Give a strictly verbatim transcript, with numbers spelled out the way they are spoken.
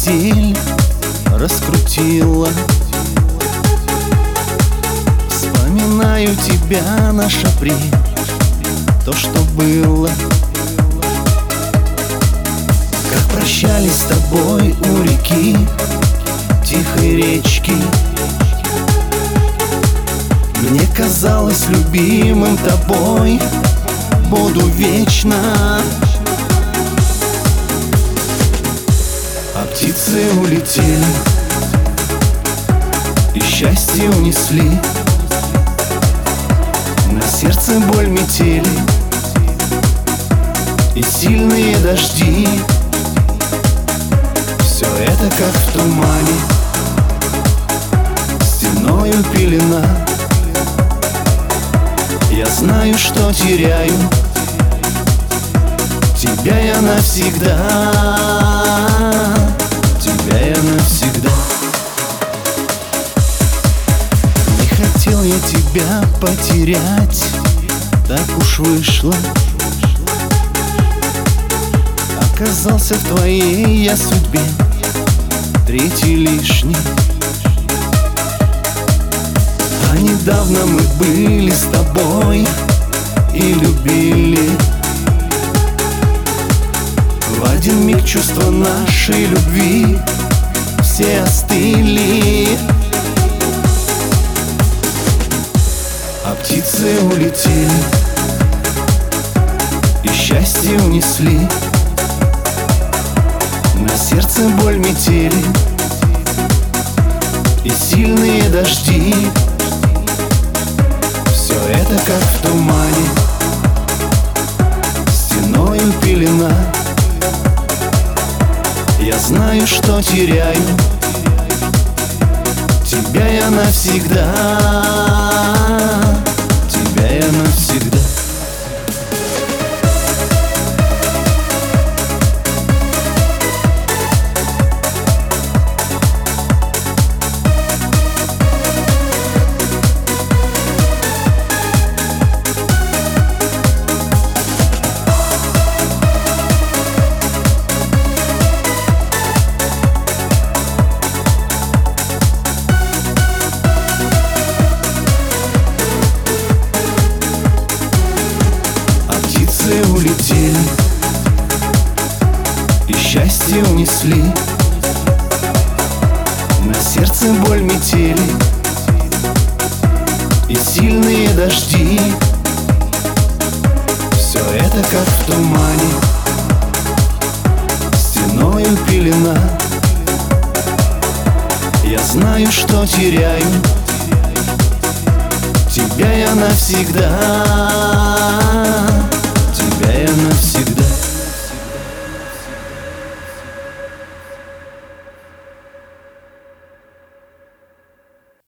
постель раскрутила. Вспоминаю тебя, наш апрель, то, что было. Как прощались с тобой у реки, тихой речки. Мне казалось, любимым тобой буду вечно. А птицы улетели и счастье унесли. На сердце боль метели и сильные дожди. Все это как в тумане, стеною пелена. Я знаю, что теряю тебя я навсегда, тебя я навсегда. Не хотел я тебя потерять, так уж вышло. Оказался в твоей я судьбе третий лишний. А недавно мы были с тобой и любили. В один миг чувства нашей любви все остыли. А птицы улетели и счастье унесли. На сердце боль метели и сильные дожди. Все это как в тумане, стеною пелена. Я знаю, что теряю тебя я навсегда, тебя я навсегда. Улетели и счастье унесли. На сердце боль метели и сильные дожди. Все это как в тумане, стеною пелена. Я знаю, что теряю тебя я навсегда.